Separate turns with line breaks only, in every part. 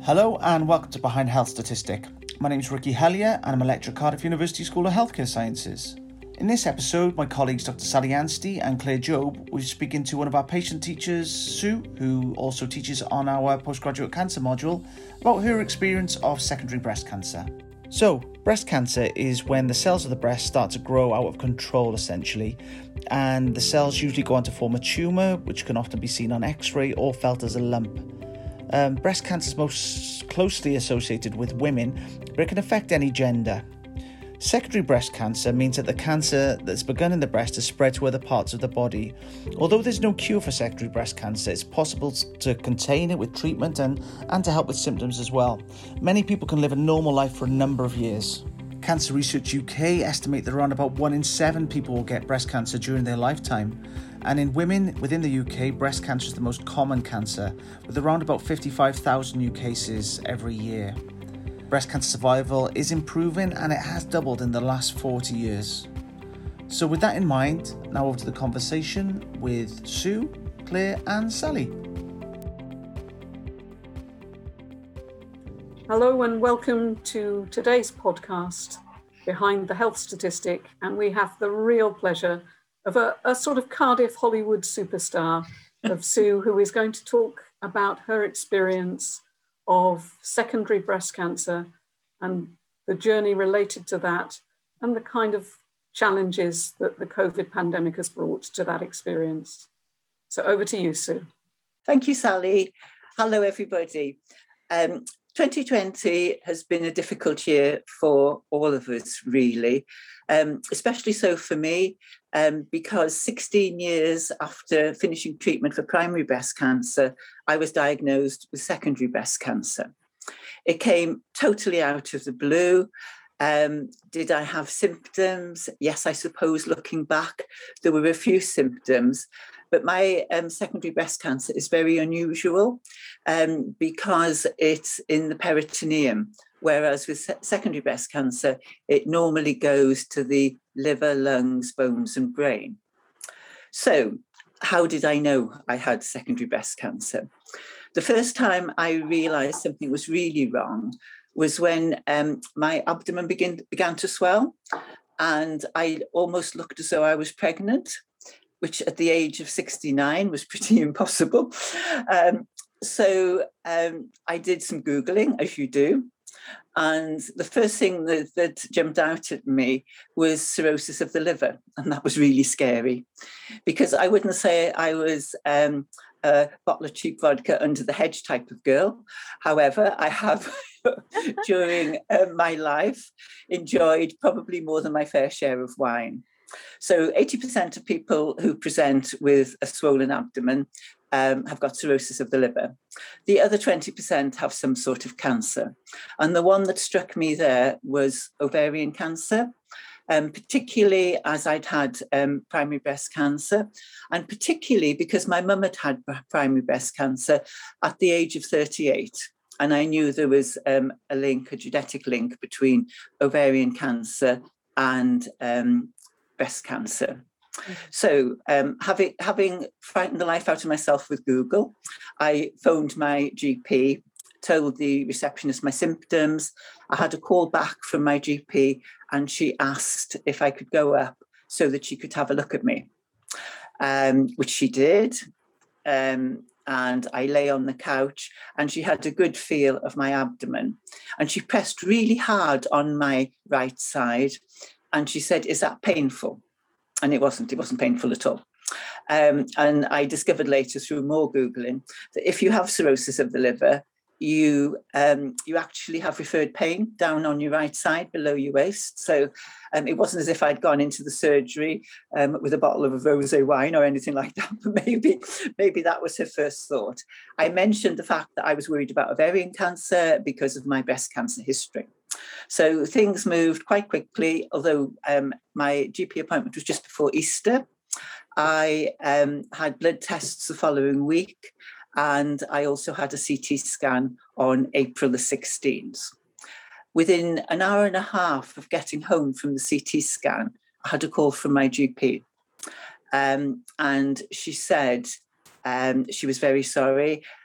Hello and welcome to Behind Health Statistic. My name is Ricky Hellier and I'm a lecturer at Cardiff University School of Healthcare Sciences. In this episode, my colleagues Dr. Sally Anstey and Claire Jobe will be speaking to one of our patient teachers, Sue, who also teaches on our postgraduate cancer module, about her experience of secondary breast cancer. So, breast cancer is when the cells of the breast start to grow out of control, essentially, and the cells usually go on to form a tumour, which can often be seen on X-ray or felt as a lump. Breast cancer is most closely associated with women, but it can affect any gender. Secondary breast cancer means that the cancer that's begun in the breast has spread to other parts of the body. Although there's no cure for secondary breast cancer, it's possible to contain it with treatment and to help with symptoms as well. Many people can live a normal life for a number of years. Cancer Research UK estimate that around about 1 in 7 people will get breast cancer during their lifetime. And in women within the UK, breast cancer is the most common cancer, with around about 55,000 new cases every year. Breast cancer survival is improving and it has doubled in the last 40 years. So with that in mind, now over to the conversation with Sue, Claire and Sally.
Hello and welcome to today's podcast, Behind the Health Statistic, and we have the real pleasure of a sort of Cardiff Hollywood superstar of Sue, who is going to talk about her experience of secondary breast cancer and the journey related to that and the kind of challenges that the COVID pandemic has brought to that experience. So over to you, Sue.
Thank you, Sally. Hello, everybody. 2020 has been a difficult year for all of us, really, especially so for me, because 16 years after finishing treatment for primary breast cancer, I was diagnosed with secondary breast cancer. It came totally out of the blue. Did I have symptoms? Yes, I suppose looking back, there were a few symptoms. But my secondary breast cancer is very unusual because it's in the peritoneum, whereas with secondary breast cancer, it normally goes to the liver, lungs, bones and brain. So how did I know I had secondary breast cancer? The first time I realised something was really wrong was when my abdomen began to swell and I almost looked as though I was pregnant, which at the age of 69 was pretty impossible. So I did some Googling, as you do. And the first thing that jumped out at me was cirrhosis of the liver. And that was really scary because I wouldn't say I was a bottle of cheap vodka under the hedge type of girl. However, I have during my life enjoyed probably more than my fair share of wine. So 80% of people who present with a swollen abdomen have got cirrhosis of the liver. The other 20% have some sort of cancer. And the one that struck me there was ovarian cancer, particularly as I'd had primary breast cancer, and particularly because my mum had had primary breast cancer at the age of 38. And I knew there was a genetic link between ovarian cancer and breast cancer. So having frightened the life out of myself with Google, I phoned my GP, told the receptionist my symptoms. I had a call back from my GP and she asked if I could go up so that she could have a look at me, which she did. And I lay on the couch and she had a good feel of my abdomen and she pressed really hard on my right side. And she said, "Is that painful?" And it wasn't painful at all. And I discovered later through more Googling that if you have cirrhosis of the liver, you actually have referred pain down on your right side below your waist. So it wasn't as if I'd gone into the surgery with a bottle of rosé wine or anything like that, but maybe that was her first thought. I mentioned the fact that I was worried about ovarian cancer because of my breast cancer history. So things moved quite quickly, although my GP appointment was just before Easter. I had blood tests the following week, and I also had a CT scan on April the 16th. Within an hour and a half of getting home from the CT scan, I had a call from my GP. And she said she was very sorry.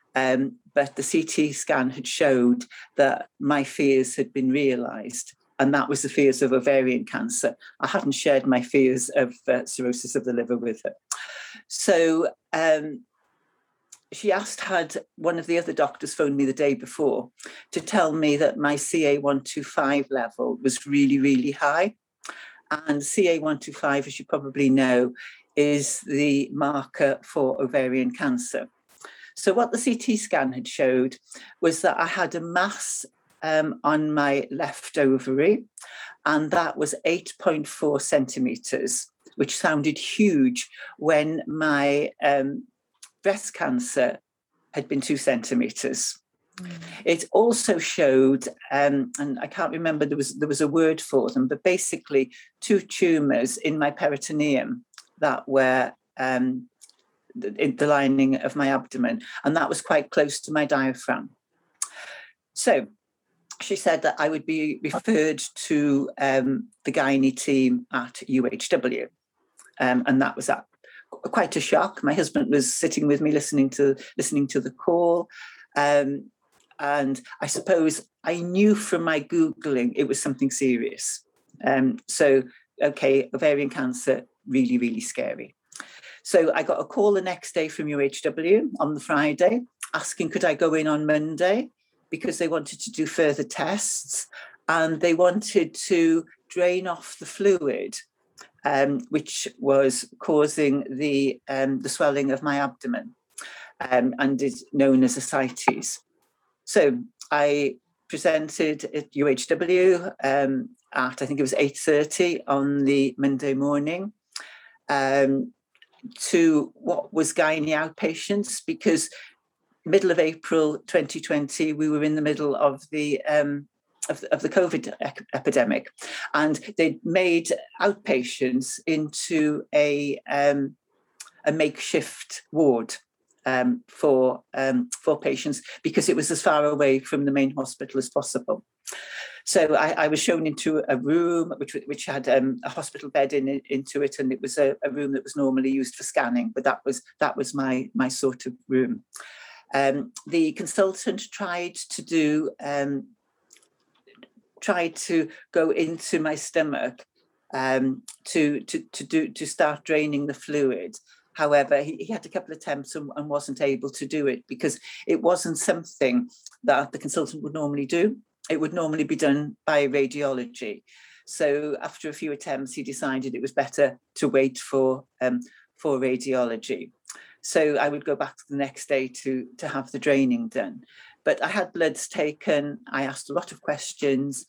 But the CT scan had showed that my fears had been realised, and that was the fears of ovarian cancer. I hadn't shared my fears of cirrhosis of the liver with her. So she had one of the other doctors phoned me the day before to tell me that my CA125 level was really, really high. And CA125, as you probably know, is the marker for ovarian cancer. So what the CT scan had showed was that I had a mass on my left ovary, and that was 8.4 centimetres, which sounded huge when my breast cancer had been 2 centimetres. It also showed, and I can't remember, there was a word for them, but basically 2 tumours in my peritoneum that were in the lining of my abdomen, and that was quite close to my diaphragm. So she said that I would be referred to the gynae team at UHW, and that was quite a shock. My husband was sitting with me listening to the call. And I suppose I knew from my Googling it was something serious. So, okay, ovarian cancer, really, really scary. So I got a call the next day from UHW on the Friday asking could I go in on Monday because they wanted to do further tests and they wanted to drain off the fluid, which was causing the swelling of my abdomen and is known as ascites. So I presented at UHW at, I think it was 8:30 on the Monday morning to what was gynae outpatients, because middle of April 2020, we were in the middle of the COVID epidemic, and they made outpatients into a makeshift ward for patients because it was as far away from the main hospital as possible. So I was shown into a room which had a hospital bed into it, and it was a room that was normally used for scanning, but that was my sort of room. The consultant tried to go into my stomach to start draining the fluid. However, he had a couple of attempts and wasn't able to do it because it wasn't something that the consultant would normally do. It would normally be done by radiology. So after a few attempts, he decided it was better to wait for radiology. So I would go back the next day to have the draining done. But I had bloods taken. I asked a lot of questions.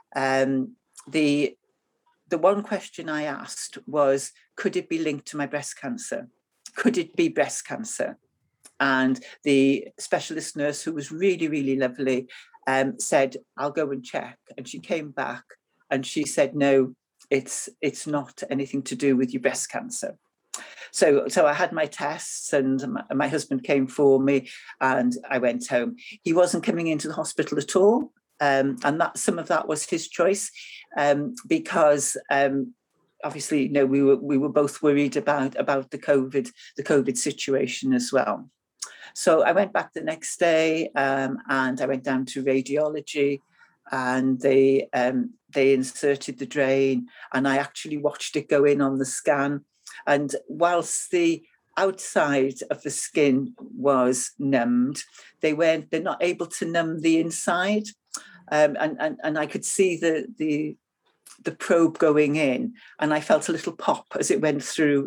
The one question I asked was, could it be linked to my breast cancer? Could it be breast cancer? And the specialist nurse, who was really, really lovely, said, I'll go and check. And she came back and she said, no, it's not anything to do with your breast cancer. So I had my tests and my husband came for me and I went home. He wasn't coming into the hospital at all. And that some of that was his choice because obviously, we were both worried about the COVID situation as well. So I went back the next day and I went down to radiology and they inserted the drain and I actually watched it go in on the scan. And whilst the outside of the skin was numbed, they're not able to numb the inside. And I could see the probe going in, and I felt a little pop as it went through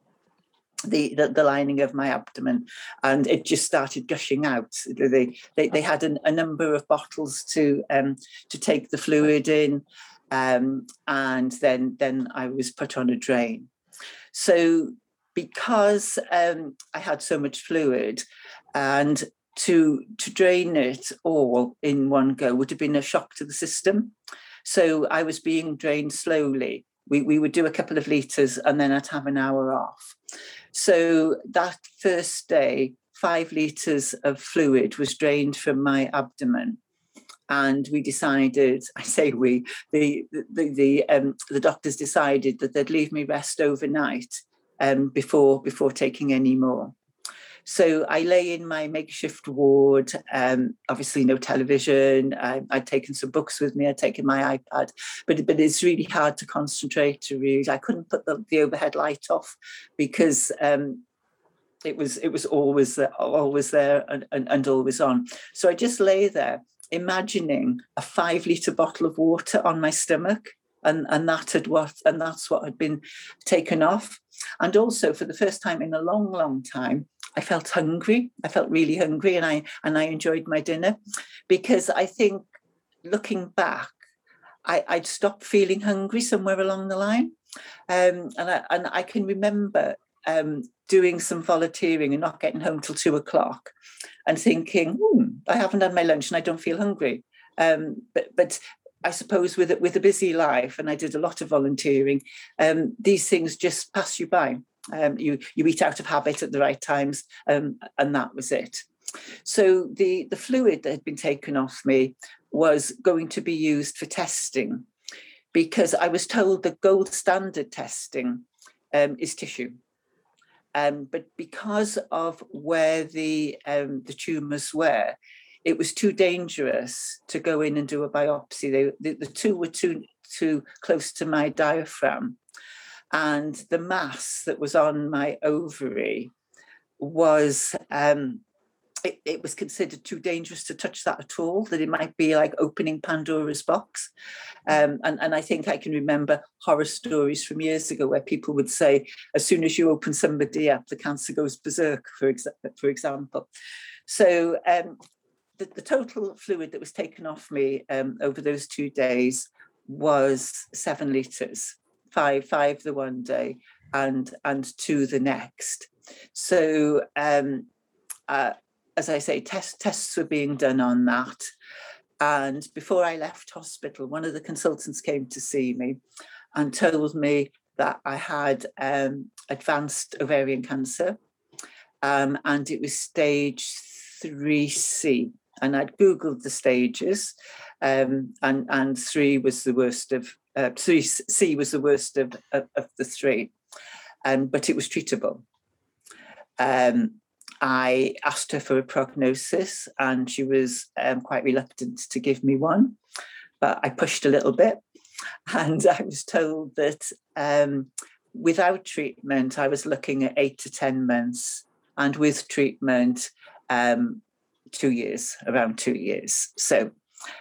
the lining of my abdomen, and it just started gushing out. They had a number of bottles to take the fluid in, and then I was put on a drain. So because I had so much fluid, and to drain it all in one go would have been a shock to the system. So I was being drained slowly. We would do a couple of litres and then I'd have an hour off. So that first day, 5 litres of fluid was drained from my abdomen. And we decided, the doctors decided that they'd leave me rest overnight before taking any more. So I lay in my makeshift ward, obviously no television. I'd taken some books with me, I'd taken my iPad, but it's really hard to concentrate to read. I couldn't put the overhead light off because it was always there and always on. So I just lay there imagining a 5-litre bottle of water on my stomach. And that's what had been taken off. And also, for the first time in a long, long time, I felt hungry. I felt really hungry, and I enjoyed my dinner, because I think, looking back, I'd stopped feeling hungry somewhere along the line, and I can remember doing some volunteering and not getting home till 2:00, and thinking, I haven't had my lunch and I don't feel hungry. But I suppose with a busy life, and I did a lot of volunteering, these things just pass you by. You eat out of habit at the right times, and that was it. So the fluid that had been taken off me was going to be used for testing, because I was told that gold standard testing is tissue. But because of where the tumours were, it was too dangerous to go in and do a biopsy. The two were too close to my diaphragm. And the mass that was on my ovary was, it was considered too dangerous to touch that at all, that it might be like opening Pandora's box. And I think I can remember horror stories from years ago where people would say, as soon as you open somebody up, the cancer goes berserk, for example. So the total fluid that was taken off me over those 2 days was 7 litres, five the one day and 2 the next. So as I say, tests were being done on that. And before I left hospital, one of the consultants came to see me and told me that I had advanced ovarian cancer, and it was stage 3C. And I'd Googled the stages, and 3 was the worst of 3C was the worst of the 3, but it was treatable. I asked her for a prognosis, and she was quite reluctant to give me one, but I pushed a little bit, and I was told that without treatment, I was looking at 8 to 10 months, and with treatment, 2 years, around 2 years. So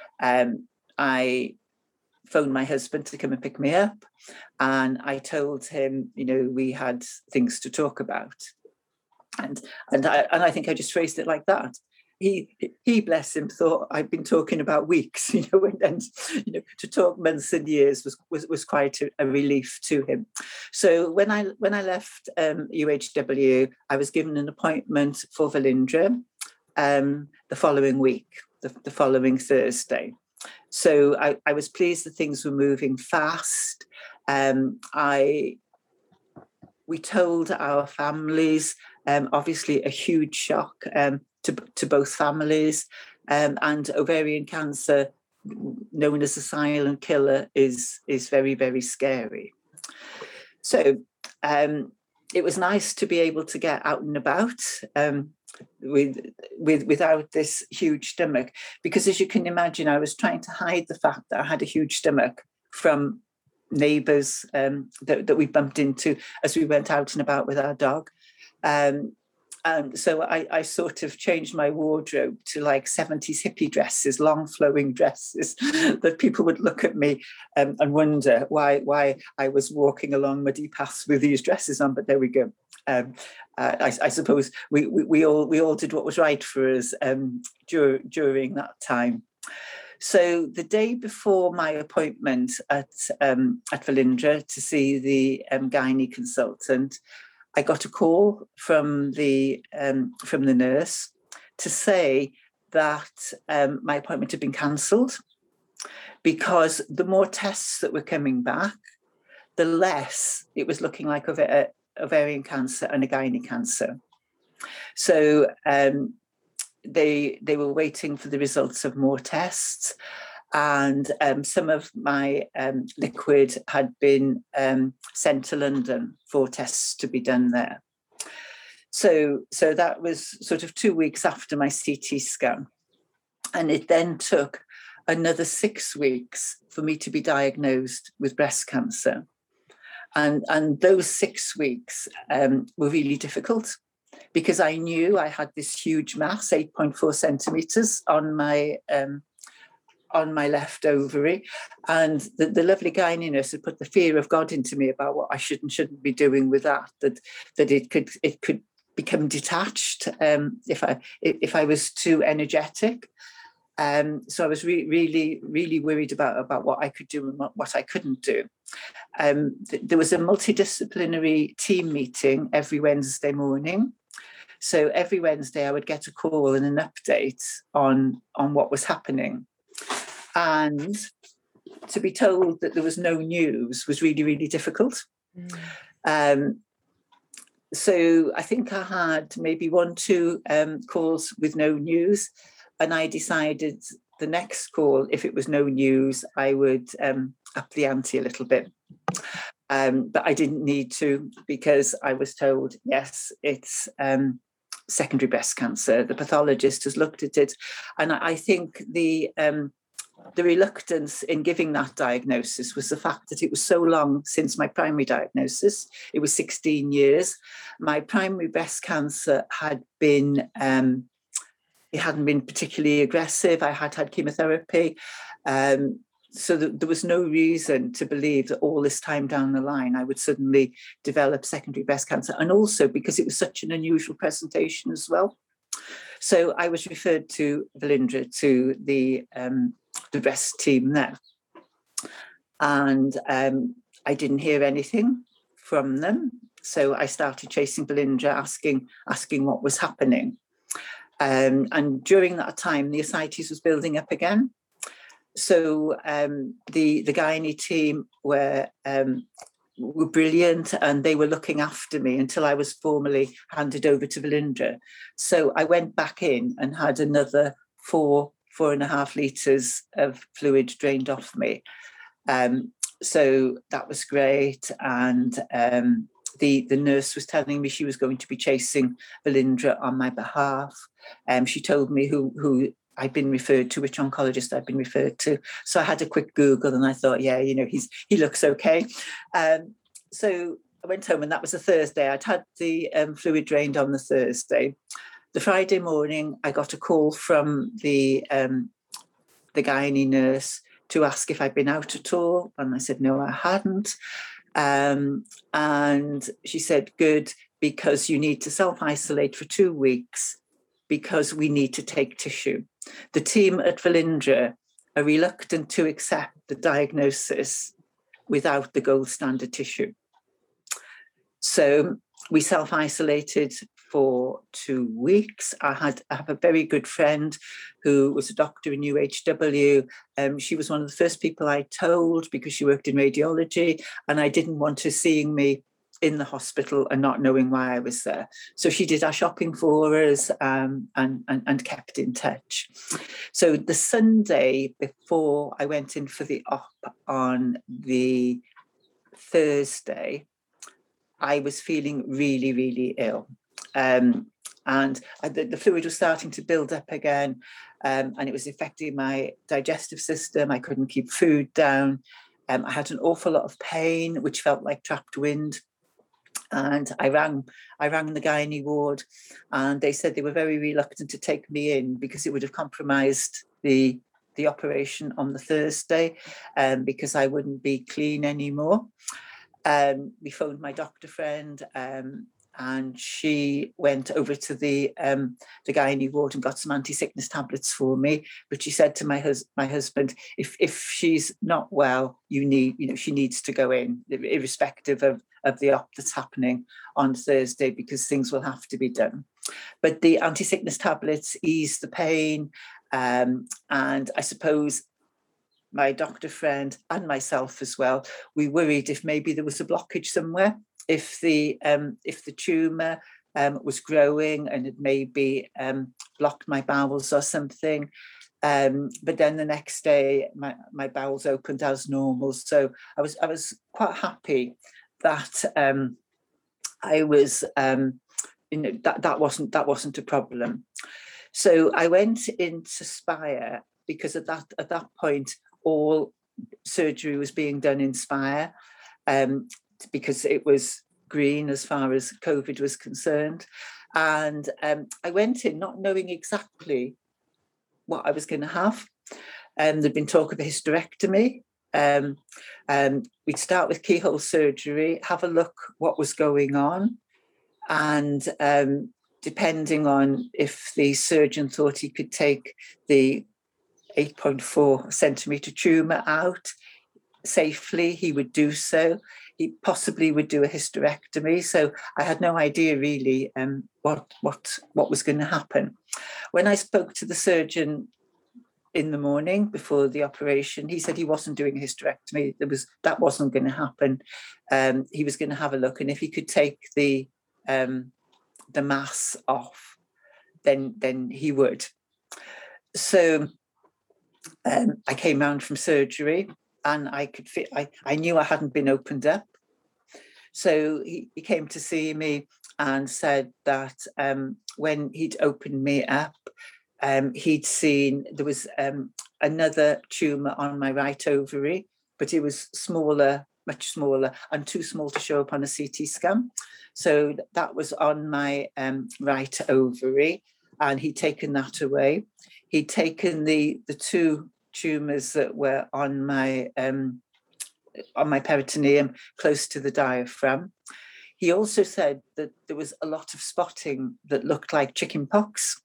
I phoned my husband to come and pick me up, and I told him, we had things to talk about. And I think I just phrased it like that. He bless him, thought I'd been talking about weeks, and to talk months and years was quite a relief to him. So when I left UHW, I was given an appointment for Velindre the following week, the following Thursday. So I was pleased that things were moving fast. We told our families, obviously a huge shock to both families, and ovarian cancer, known as a silent killer, is very, very scary. So it was nice to be able to get out and about without this huge stomach, because as you can imagine, I was trying to hide the fact that I had a huge stomach from neighbours that we bumped into as we went out and about with our dog. And so I sort of changed my wardrobe to like 70s hippie dresses, long flowing dresses, that people would look at me and wonder why I was walking along muddy paths with these dresses on. But there we go. I suppose we all did what was right for us during that time. So the day before my appointment at Velindre to see the gynae consultant, I got a call from the nurse to say that my appointment had been cancelled, because the more tests that were coming back, the less it was looking like ovarian cancer and a gynae cancer. So they were waiting for the results of more tests, and some of my liquid had been sent to London for tests to be done there. So that was sort of 2 weeks after my CT scan. And it then took another 6 weeks for me to be diagnosed with breast cancer. And those 6 weeks were really difficult, because I knew I had this huge mass, 8.4 centimeters on my left ovary. And the lovely gynae nurse had put the fear of God into me about what I shouldn't be doing with that it could become detached if I was too energetic. So I was really worried about what I could do and what I couldn't do. There was a multidisciplinary team meeting every Wednesday morning. So every Wednesday I would get a call and an update on what was happening. And to be told that there was no news was really difficult. So I think I had maybe 1-2 calls with no news. And I decided the next call, if it was no news, I would up the ante a little bit. But I didn't need to, because I was told, yes, it's secondary breast cancer. The pathologist has looked at it. And I think the reluctance in giving that diagnosis was the fact that it was so long since my primary diagnosis. It was 16 years. My primary breast cancer had been... it hadn't been particularly aggressive. I had chemotherapy. So there was no reason to believe that all this time down the line I would suddenly develop secondary breast cancer. And also because it was such an unusual presentation as well. So I was referred to Velindre, to the breast team there. And I didn't hear anything from them. So I started chasing Velindre, asking what was happening. And during that time, the ascites was building up again. So the gynae team were brilliant, and they were looking after me until I was formally handed over to Velindre. So I went back in and had another 4.5 litres of fluid drained off me. So that was great. And the nurse was telling me she was going to be chasing Velindre on my behalf. She told me who I'd been referred to, which oncologist I'd been referred to. So I had a quick Google and I thought, yeah, he looks okay. So I went home, and that was a Thursday. I'd had the fluid drained on the Thursday. The Friday morning, I got a call from the gynae nurse to ask if I'd been out at all. And I said, no, I hadn't. And she said, good, because you need to self-isolate for 2 weeks, because we need to take tissue. The team at Velindre are reluctant to accept the diagnosis without the gold standard tissue. So we self-isolated for 2 weeks. I have a very good friend who was a doctor in UHW. She was one of the first people I told, because she worked in radiology, and I didn't want her seeing me in the hospital and not knowing why I was there. So she did our shopping for us and kept in touch. So the Sunday before I went in for the op on the Thursday, I was feeling really ill. And the fluid was starting to build up again, and it was affecting my digestive system. I couldn't keep food down. I had an awful lot of pain, which felt like trapped wind. And I rang the gynae ward, and they said they were very reluctant to take me in because it would have compromised the operation on the Thursday, because I wouldn't be clean anymore. We phoned my doctor friend, and she went over to the gynae ward and got some anti-sickness tablets for me. But she said to my husband, if she's not well, she needs to go in, irrespective of the op that's happening on Thursday, because things will have to be done. But the anti-sickness tablets ease the pain, and I suppose my doctor friend and myself as well, we worried if maybe there was a blockage somewhere, if the tumour was growing and it maybe blocked my bowels or something. But then the next day, my bowels opened as normal. So I was quite happy that I was that wasn't a problem. So I went into Spire because at that point all surgery was being done in Spire, because it was green as far as COVID was concerned. And I went in not knowing exactly what I was going to have. There'd been talk of a hysterectomy. We'd start with keyhole surgery, have a look what was going on, and depending on if the surgeon thought he could take the 8.4 centimetre tumour out safely, he would do so. He possibly would do a hysterectomy. So I had no idea really what was going to happen. When I spoke to the surgeon in the morning before the operation, he said he wasn't doing a hysterectomy. That wasn't going to happen. He was going to have a look, and if he could take the mass off, then he would. So I came round from surgery, and I knew I hadn't been opened up. So he came to see me and said that when he'd opened me up, he'd seen there was another tumour on my right ovary, but it was smaller, much smaller, and too small to show up on a CT scan. So that was on my right ovary, and he'd taken that away. He'd taken the two tumours that were on my peritoneum close to the diaphragm. He also said that there was a lot of spotting that looked like chicken pox.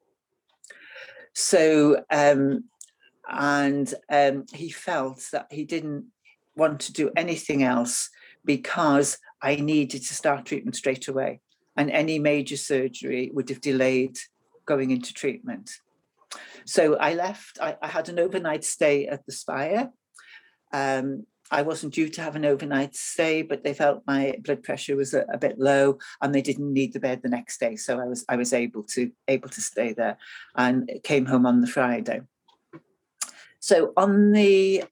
So, he felt that he didn't want to do anything else because I needed to start treatment straight away, and any major surgery would have delayed going into treatment. So I left. I had an overnight stay at the Spire. I wasn't due to have an overnight stay, but they felt my blood pressure was a bit low, and they didn't need the bed the next day. So I was able to stay there, and came home on the Friday. So on the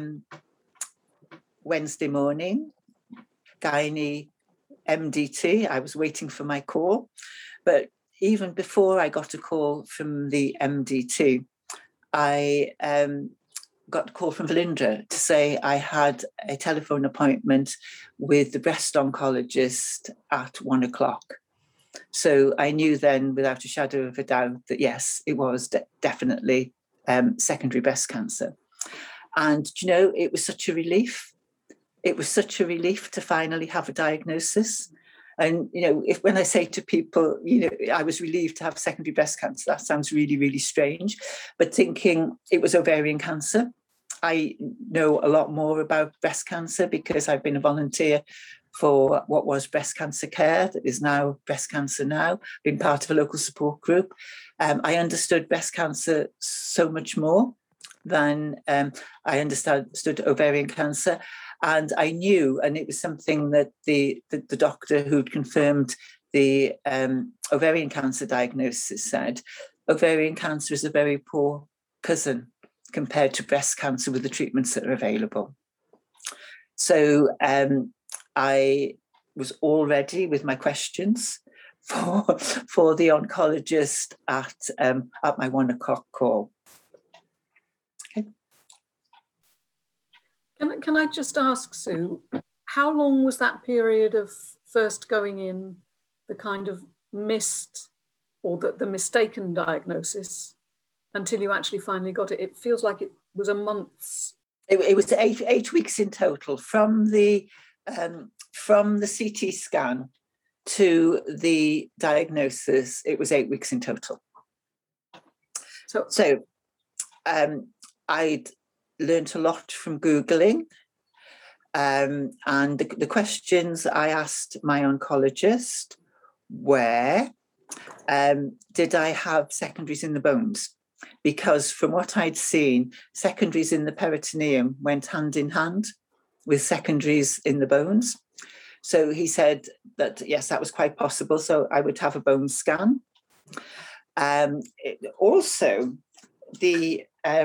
Wednesday morning, gynae MDT, I was waiting for my call, but even before I got a call from the MDT, I got a call from Valindra to say I had a telephone appointment with the breast oncologist at 1:00. So I knew then, without a shadow of a doubt, that yes, it was definitely secondary breast cancer. And, it was such a relief. It was such a relief to finally have a diagnosis. And, when I say to people, I was relieved to have secondary breast cancer, that sounds really, really strange. But thinking it was ovarian cancer, I know a lot more about breast cancer because I've been a volunteer for what was Breast Cancer Care, that is now Breast Cancer Now, been part of a local support group. I understood breast cancer so much more than I understood ovarian cancer. And I knew, and it was something that the doctor who'd confirmed the ovarian cancer diagnosis said, ovarian cancer is a very poor cousin compared to breast cancer with the treatments that are available. So I was all ready with my questions for the oncologist at my 1:00 call. Okay.
Can I just ask, Sue, how long was that period of first going in, the kind of missed or the mistaken diagnosis, until you actually finally got it? It feels like it was a month's.
It was 8 weeks in total from the CT scan to the diagnosis. It was 8 weeks in total. So I'd learned a lot from Googling, and the questions I asked my oncologist were, did I have secondaries in the bones? Because from what I'd seen, secondaries in the peritoneum went hand in hand with secondaries in the bones. So he said that, yes, that was quite possible. So I would have a bone scan. Also, the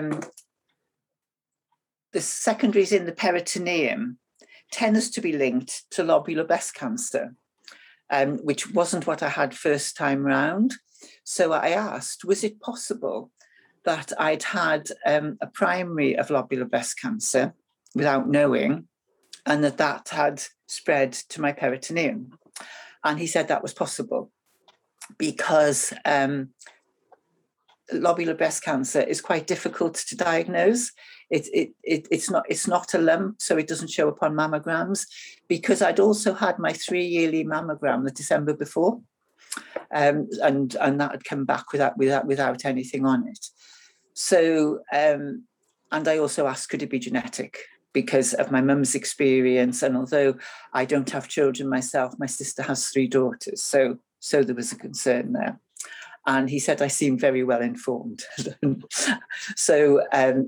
secondaries in the peritoneum tends to be linked to lobular breast cancer. which wasn't what I had first time round. So I asked, was it possible that I'd had a primary of lobular breast cancer without knowing, and that had spread to my peritoneum? And he said that was possible because lobular breast cancer is quite difficult to diagnose. It's not a lump, so it doesn't show up on mammograms, because I'd also had my 3-yearly mammogram the December before, and that had come back without anything on it. So and I also asked, could it be genetic, because of my mum's experience, and although I don't have children myself, my sister has 3 daughters, so there was a concern there. And he said I seemed very well informed. So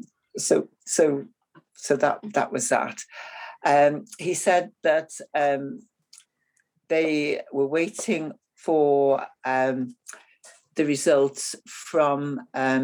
that was that. He said that they were waiting for the results from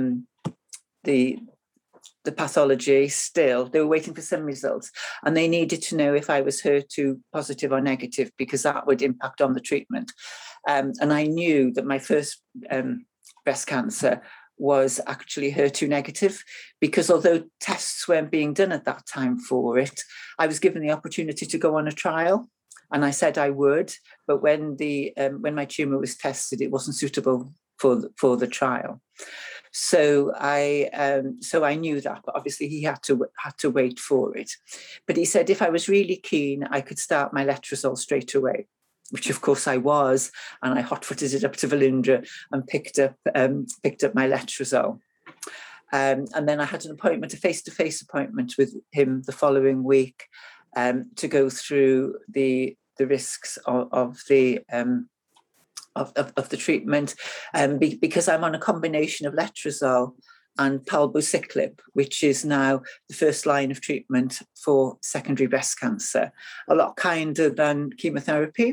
the pathology still. They were waiting for some results, and they needed to know if I was HER2 positive or negative, because that would impact on the treatment. And I knew that my first breast cancer was actually HER2 negative, because although tests weren't being done at that time for it, I was given the opportunity to go on a trial, and I said I would. But when my tumour was tested, it wasn't suitable for the trial. So I knew that, but obviously he had to wait for it. But he said if I was really keen, I could start my letrozole straight away, which of course I was, and I hot-footed it up to Velindre and picked up my letrozole. And then I had a face-to-face appointment with him the following week to go through the risks of the treatment, because I'm on a combination of letrozole and palbociclib, which is now the first line of treatment for secondary breast cancer, a lot kinder than chemotherapy.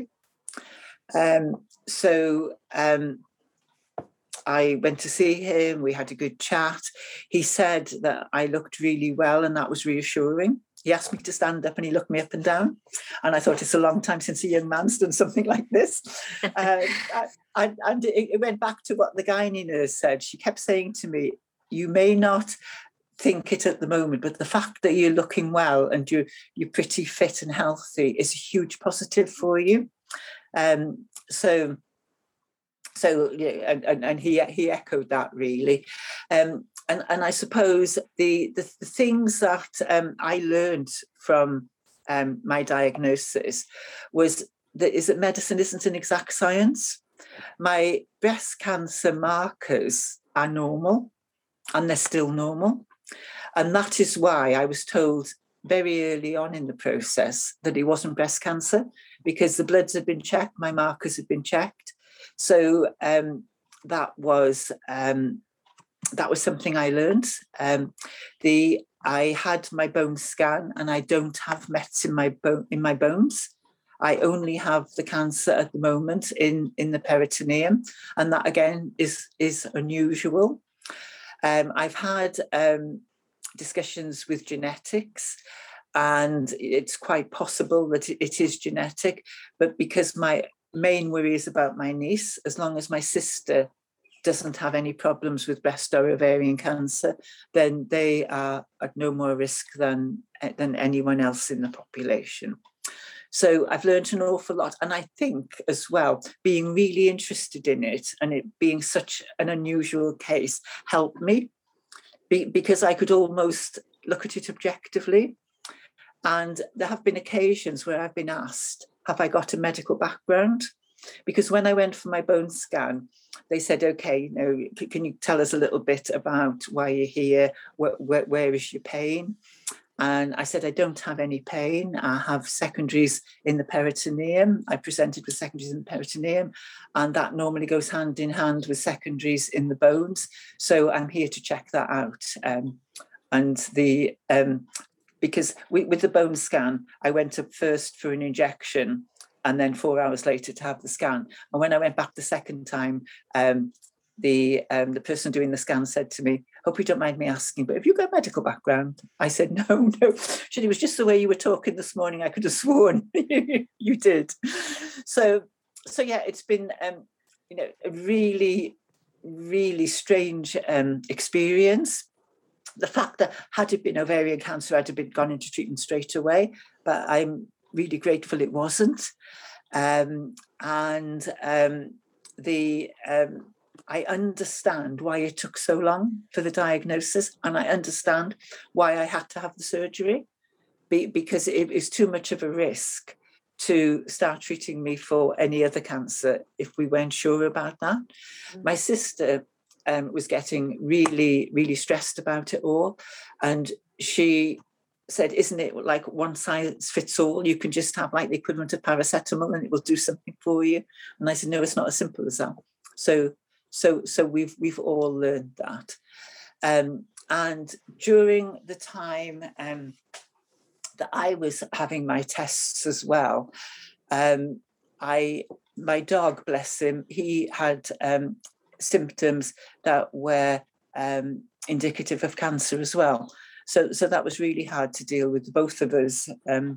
So I went to see him, we had a good chat. He said that I looked really well, and that was reassuring. He asked me to stand up and he looked me up and down. And I thought, it's a long time since a young man's done something like this. And it went back to what the gynae nurse said. She kept saying to me, you may not think it at the moment, but the fact that you're looking well and you're pretty fit and healthy is a huge positive for you. So yeah, and he echoed that really. And I suppose the things that I learned from my diagnosis was that medicine isn't an exact science. My breast cancer markers are normal, and they're still normal. And that is why I was told very early on in the process that it wasn't breast cancer, because the bloods had been checked, my markers had been checked. So that was something I learned. I had my bone scan, and I don't have mets in my bones. I only have the cancer at the moment in the peritoneum, and that again is unusual. I've had discussions with genetics, and it's quite possible that it is genetic, but because my main worry is about my niece, as long as my sister doesn't have any problems with breast or ovarian cancer, then they are at no more risk than anyone else in the population. So I've learned an awful lot. And I think as well, being really interested in it and it being such an unusual case helped me, because I could almost look at it objectively. And there have been occasions where I've been asked, have I got a medical background? Because when I went for my bone scan, they said, okay, can you tell us a little bit about why you're here? Where is your pain? And I said, I don't have any pain. I have secondaries in the peritoneum. I presented with secondaries in the peritoneum, and that normally goes hand in hand with secondaries in the bones. So I'm here to check that out. Because with the bone scan, I went up first for an injection, and then 4 hours later to have the scan. And when I went back the second time, the person doing the scan said to me, hope you don't mind me asking, but have you got a medical background? I said, no. She said, it was just the way you were talking this morning. I could have sworn you did. So so yeah, it's been a really, really strange experience. The fact that had it been ovarian cancer, I'd have been gone into treatment straight away, but I'm really grateful it wasn't. I understand why it took so long for the diagnosis, and I understand why I had to have the surgery, because it is too much of a risk to start treating me for any other cancer if we weren't sure about that. My sister was getting really, really stressed about it all, and she said, isn't it like one size fits all? You can just have like the equivalent of paracetamol and it will do something for you. And I said, no, it's not as simple as that. So we've all learned that. And during the time that I was having my tests as well, my dog, bless him, he had symptoms that were indicative of cancer as well. So that was really hard to deal with, both of us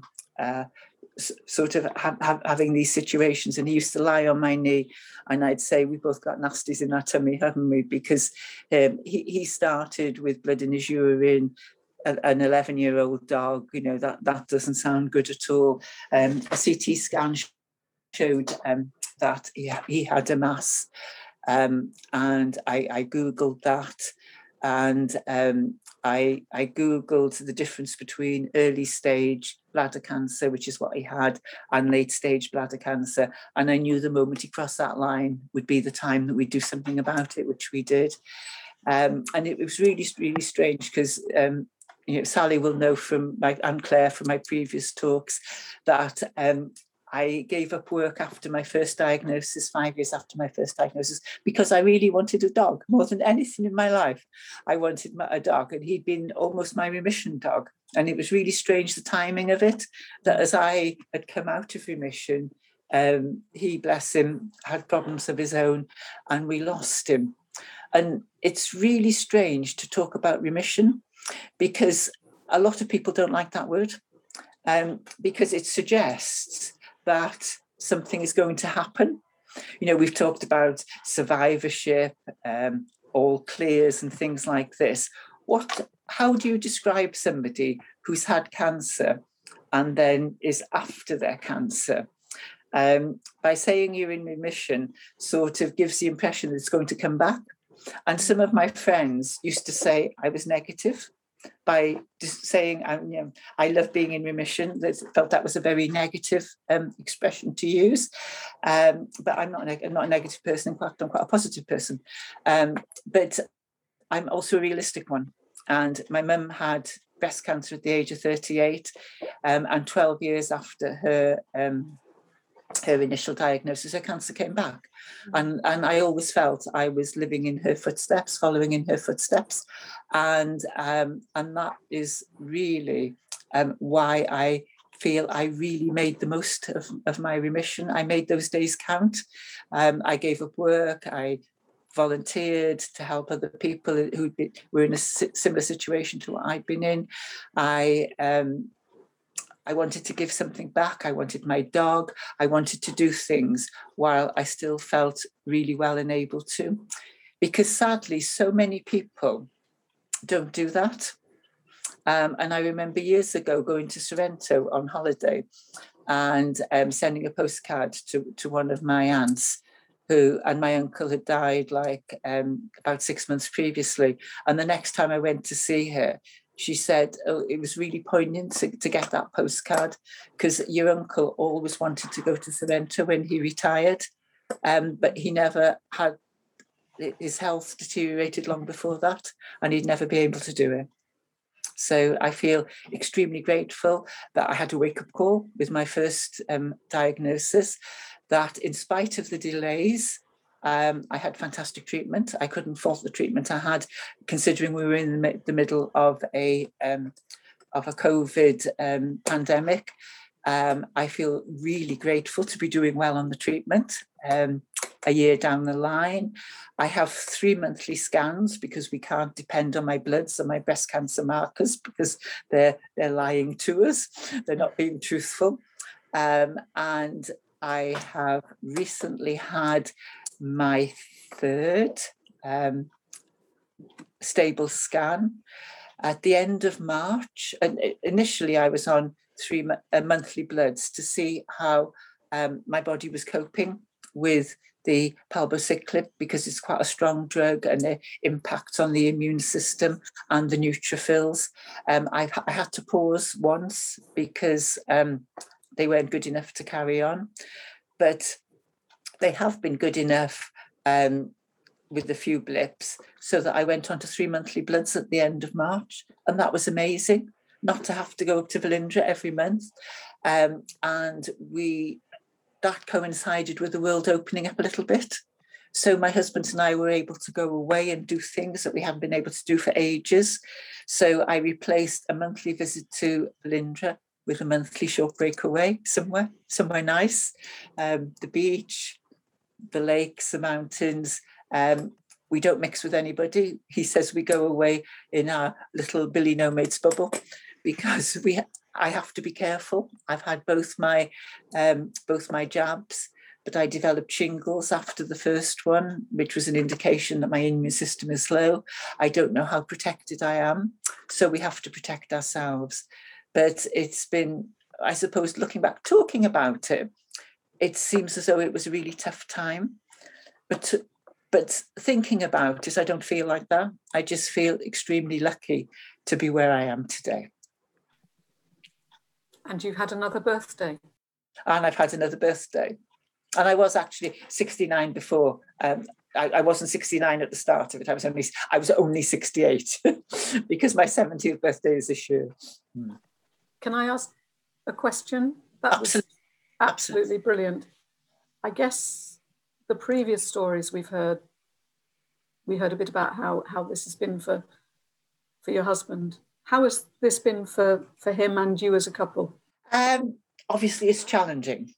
sort of having these situations. And he used to lie on my knee, and I'd say, we've both got nasties in our tummy, haven't we? Because he started with blood in his urine, an 11-year-old dog, that doesn't sound good at all. A CT scan showed that he had a mass. And I Googled that, and I Googled the difference between early stage bladder cancer, which is what he had, and late stage bladder cancer. And I knew the moment he crossed that line would be the time that we'd do something about it, which we did. And it was really, really strange because Sally will know and Claire from my previous talks that I gave up work after my first diagnosis, 5 years after my first diagnosis, because I really wanted a dog more than anything in my life. I wanted a dog, and he'd been almost my remission dog. And it was really strange, the timing of it, that as I had come out of remission, he, bless him, had problems of his own, and we lost him. And it's really strange to talk about remission, because a lot of people don't like that word, because it suggests that something is going to happen. We've talked about survivorship, all clears and things like this. How do you describe somebody who's had cancer and then is after their cancer? By saying you're in remission sort of gives the impression that it's going to come back. And some of my friends used to say I was negative by just saying, I love being in remission. They felt that was a very negative expression to use. But I'm not a negative person. In fact, I'm quite a positive person. But I'm also a realistic one. And my mum had breast cancer at the age of 38, and 12 years after her initial diagnosis, her cancer came back. And I always felt I was living in her footsteps, following in her footsteps. And that is really why I feel I really made the most of my remission. I made those days count. I gave up work. I volunteered to help other people who were in a similar situation to what I'd been in. I wanted to give something back. I wanted my dog. I wanted to do things while I still felt really well and able to. Because sadly, so many people don't do that. And I remember years ago going to Sorrento on holiday and sending a postcard to one of my aunts, and my uncle had died about 6 months previously. And the next time I went to see her, she said, it was really poignant to get that postcard, because your uncle always wanted to go to Sorrento when he retired, but he never had, his health deteriorated long before that, and he'd never be able to do it. So I feel extremely grateful that I had a wake-up call with my first diagnosis, that in spite of the delays, I had fantastic treatment. I couldn't fault the treatment I had, considering we were in the middle of a COVID pandemic. I feel really grateful to be doing well on the treatment. A year down the line, I have 3 monthly scans because we can't depend on my bloods and my breast cancer markers, because they're lying to us. They're not being truthful. And I have recently had my third stable scan at the end of March. And initially I was on 3 monthly bloods to see how my body was coping with the palbociclib, because it's quite a strong drug and it impacts on the immune system and the neutrophils. I had to pause once because they weren't good enough to carry on, but they have been good enough with a few blips, so that I went on to 3 monthly bloods at the end of March. And that was amazing, not to have to go up to Velindre every month. And that coincided with the world opening up a little bit. So my husband and I were able to go away and do things that we haven't been able to do for ages. So I replaced a monthly visit to Velindre with a monthly short break away somewhere nice. The beach, the lakes, the mountains. We don't mix with anybody. He says we go away in our little Billy No Mates bubble, because I have to be careful. I've had both my jabs, but I developed shingles after the first one, which was an indication that my immune system is low. I don't know how protected I am, so we have to protect ourselves. But it's been, I suppose, looking back, talking about it, it seems as though it was a really tough time. But thinking about it, I don't feel like that. I just feel extremely lucky to be where I am today.
And you've had another birthday.
And I've had another birthday. And I was actually 69 before. I wasn't 69 at the start of it. I was only 68 because my 70th birthday is this year.
Can I ask a question? That was absolutely brilliant. I guess the previous stories we heard a bit about how this has been for your husband. How has this been for him and you as a couple?
Obviously, it's challenging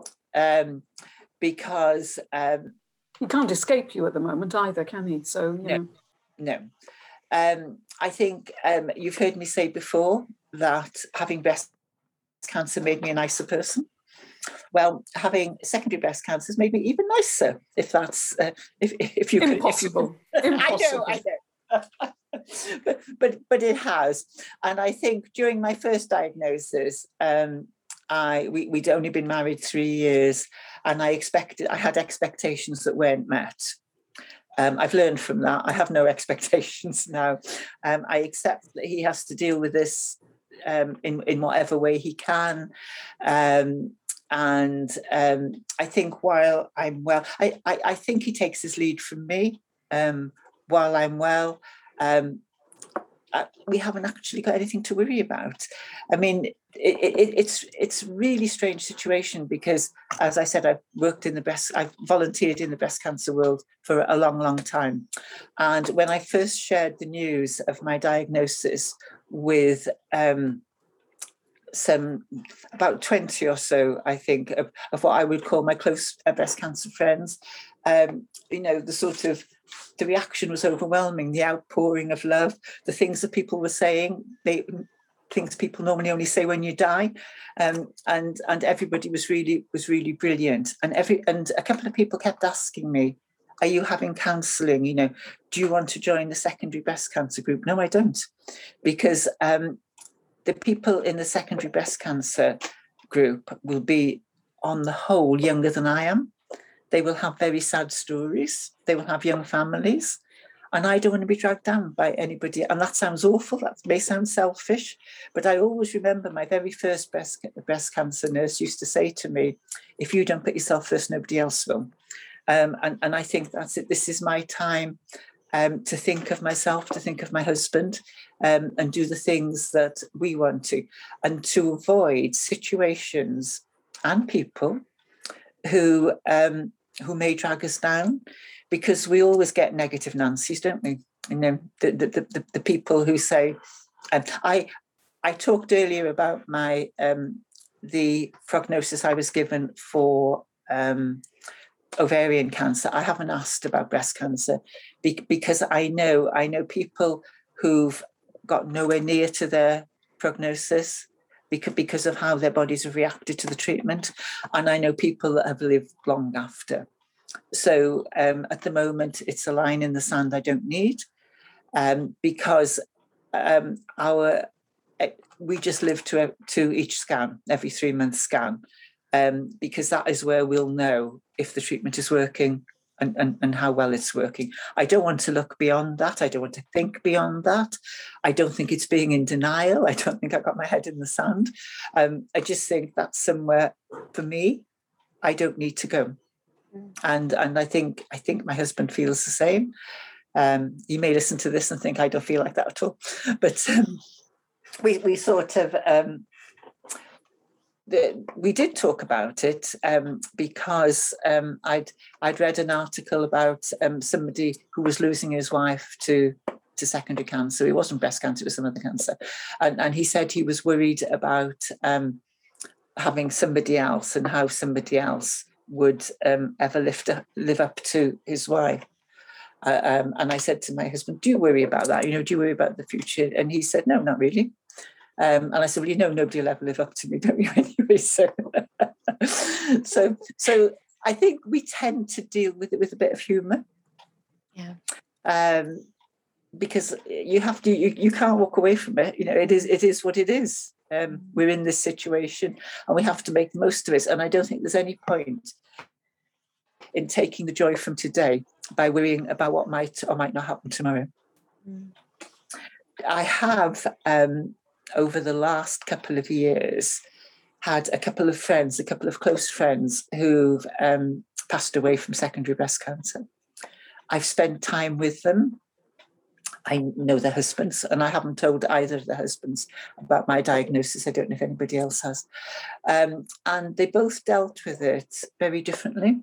because
he can't escape you at the moment either, can he? So
no. I think you've heard me say before that having breast cancer made me a nicer person. Well, having secondary breast cancer has made me even nicer, if that's if you
impossible.
Impossible. I know. but it has. And I think during my first diagnosis, we'd only been married 3 years, and I had expectations that weren't met. I've learned from that. I have no expectations now. I accept that he has to deal with this in whatever way he can. And I think while I'm well, I think he takes his lead from me. While I'm well, we haven't actually got anything to worry about. I mean, it's a really strange situation because, as I said, I've volunteered in the breast cancer world for a long, long time. And when I first shared the news of my diagnosis with about 20 or so, I think, of what I would call my close breast cancer friends, the reaction was overwhelming, the outpouring of love, the things that people were saying, things people normally only say when you die, and everybody was really brilliant. And a couple of people kept asking me, are you having counselling? Do you want to join the secondary breast cancer group? No, I don't, because the people in the secondary breast cancer group will be, on the whole, younger than I am. They will have very sad stories. They will have young families. And I don't want to be dragged down by anybody. And that sounds awful. That may sound selfish. But I always remember my very first breast cancer nurse used to say to me, if you don't put yourself first, nobody else will. And I think that's it. This is my time to think of myself, to think of my husband, and do the things that we want to, and to avoid situations and people who may drag us down, because we always get negative Nancy's, don't we? The people who say, I talked earlier about the prognosis I was given for ovarian cancer. I haven't asked about breast cancer because I know people who've got nowhere near to their prognosis, because of how their bodies have reacted to the treatment. And I know people that have lived long after. So at the moment, it's a line in the sand I don't need, because we just live to each scan, every 3-month scan, because that is where we'll know if the treatment is working and how well it's working. I don't want to look beyond that. I don't want to think beyond that. I don't think it's being in denial. I don't think I've got my head in the sand. I just think that's somewhere, for me, I don't need to go. And I think my husband feels the same. You may listen to this and think I don't feel like that at all. But we sort of... we did talk about it because I'd read an article about somebody who was losing his wife to secondary cancer. It wasn't breast cancer, it was some other cancer. And he said he was worried about having somebody else and how somebody else would ever live up to his wife. And I said to my husband, do you worry about that? Do you worry about the future? And he said, no, not really. And I said, well, nobody will ever live up to me, don't you, anyway? So I think we tend to deal with it with a bit of humour.
Yeah.
Because you have to, you can't walk away from it. It is what it is. We're in this situation and we have to make the most of it. And I don't think there's any point in taking the joy from today by worrying about what might or might not happen tomorrow. I have... over the last couple of years, had a couple of close friends who've passed away from secondary breast cancer. I've spent time with them. I know their husbands, and I haven't told either of their husbands about my diagnosis. I don't know if anybody else has. And they both dealt with it very differently.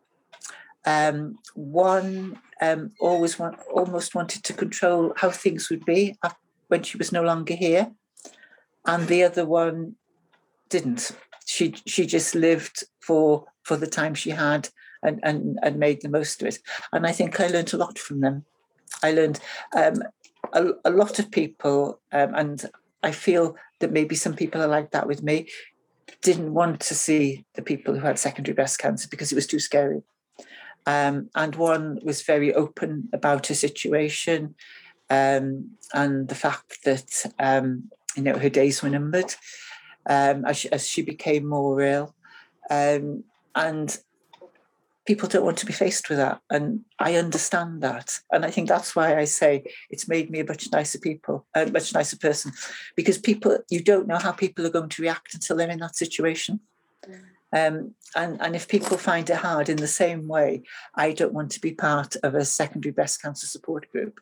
One almost wanted to control how things would be when she was no longer here. And the other one didn't. She just lived for the time she had and made the most of it. And I think I learned a lot from them. I learned a lot of people, and I feel that maybe some people are like that with me, didn't want to see the people who had secondary breast cancer because it was too scary. And one was very open about her situation and the fact that... her days were numbered as she became more ill. And people don't want to be faced with that. And I understand that. And I think that's why I say it's made me a much nicer person, because you don't know how people are going to react until they're in that situation. And if people find it hard in the same way, I don't want to be part of a secondary breast cancer support group.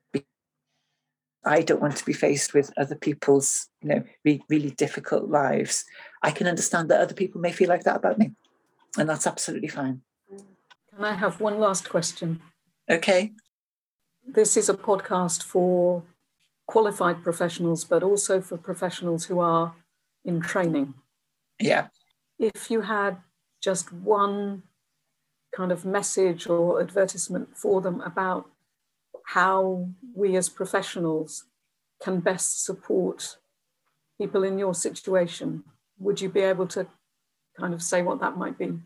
I don't want to be faced with other people's, really difficult lives. I can understand that other people may feel like that about me, and that's absolutely fine.
Can I have one last question?
Okay.
This is a podcast for qualified professionals, but also for professionals who are in training.
Yeah.
If you had just one kind of message or advertisement for them about how we as professionals can best support people in your situation, would you be able to kind of say what that might be?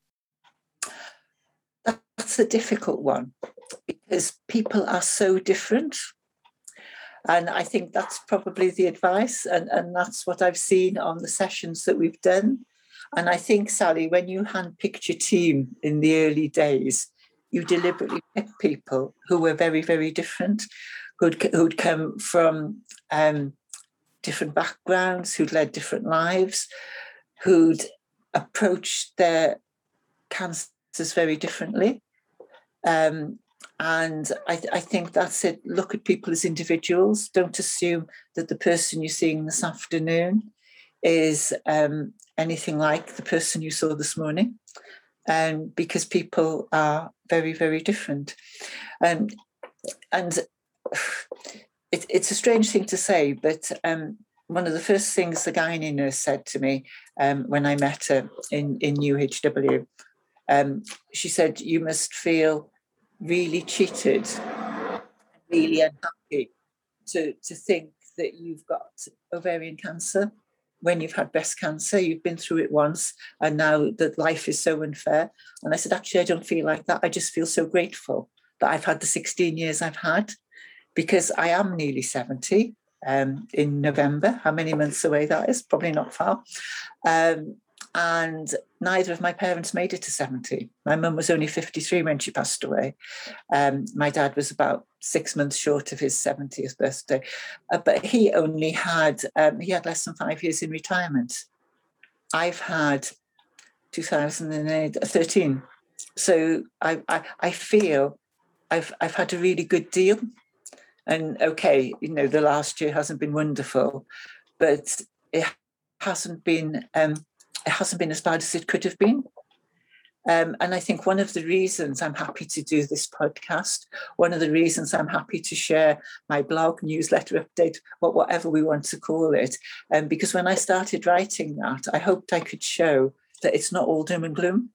That's a difficult one because people are so different. And I think that's probably the advice. And that's what I've seen on the sessions that we've done. And I think, Sally, when you handpicked your team in the early days, you deliberately picked people who were very, very different, who'd come from different backgrounds, who'd led different lives, who'd approached their cancers very differently. And I think that's it. Look at people as individuals. Don't assume that the person you're seeing this afternoon is anything like the person you saw this morning. Because people are very, very different. And it's a strange thing to say, but one of the first things the gynae nurse said to me when I met her in UHW, she said, you must feel really cheated, really unhappy to think that you've got ovarian cancer, when you've had breast cancer, you've been through it once, and now that life is so unfair. And I said, actually, I don't feel like that. I just feel so grateful that I've had the 16 years I've had, because I am nearly 70 in November. How many months away that is? Probably not far. And neither of my parents made it to 70. My mum was only 53 when she passed away. My dad was about 6 months short of his 70th birthday. But he only had, he had less than 5 years in retirement. I've had 2013. So I feel I've had a really good deal. And okay, you know, the last year hasn't been wonderful, but it hasn't been as bad as it could have been. And I think one of the reasons I'm happy to do this podcast, one of the reasons I'm happy to share my blog, newsletter, update, whatever we want to call it, because when I started writing that, I hoped I could show that it's not all doom and gloom.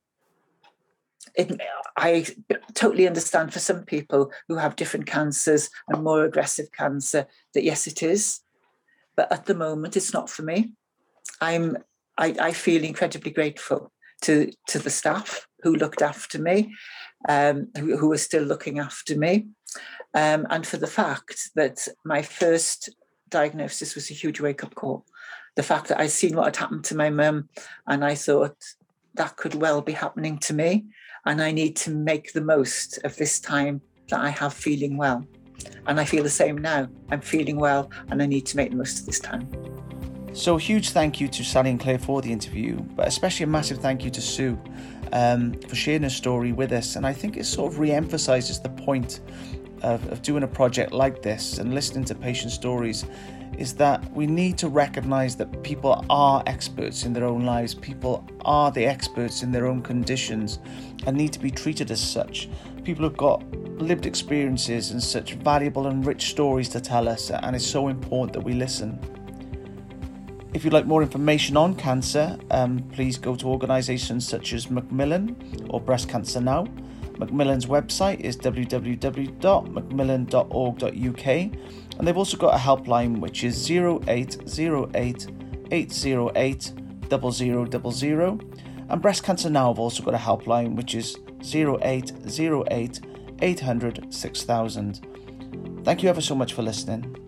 I totally understand for some people who have different cancers and more aggressive cancer that yes, it is. But at the moment, it's not for me. I feel incredibly grateful to the staff who looked after me, who are still looking after me, and for the fact that my first diagnosis was a huge wake-up call. The fact that I'd seen what had happened to my mum, and I thought that could well be happening to me, and I need to make the most of this time that I have feeling well. And I feel the same now. I'm feeling well, and I need to make the most of this time.
So a huge thank you to Sally and Claire for the interview, but especially a massive thank you to Sue for sharing her story with us. And I think it sort of re-emphasises the point of doing a project like this and listening to patient stories, is that we need to recognise that people are experts in their own lives. People are the experts in their own conditions and need to be treated as such. People have got lived experiences and such valuable and rich stories to tell us, and it's so important that we listen. If you'd like more information on cancer, please go to organisations such as Macmillan or Breast Cancer Now. Macmillan's website is www.macmillan.org.uk, and they've also got a helpline which is 0808 808 0000, and Breast Cancer Now have also got a helpline which is 0808 800 6000. Thank you ever so much for listening.